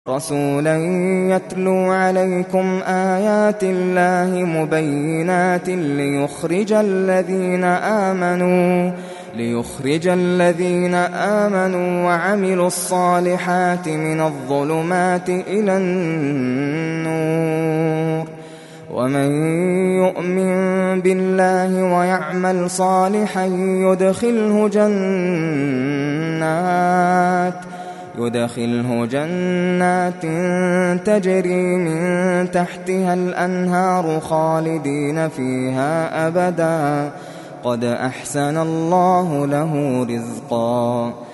رَسُولًا يَتْلُو عَلَيْكُمْ آيَاتِ اللَّهِ مُبَيِّنَاتٍ لِيُخْرِجَ الَّذِينَ آمَنُوا وَعَمِلُوا الصَّالِحَاتِ مِنَ الظُّلُمَاتِ إِلَى النُّورِ ۚ وَمَن يُؤْمِن بِاللَّهِ وَيَعْمَلْ صَالِحًا يُدْخِلْهُ جَنَّاتٍ تَجْرِي مِن تَحْتِهَا الْأَنْهَارُ خَالِدِينَ فِيهَا أَبَدًا ۖ قَدْ أَحْسَنَ اللَّهُ لَهُ رِزْقًا.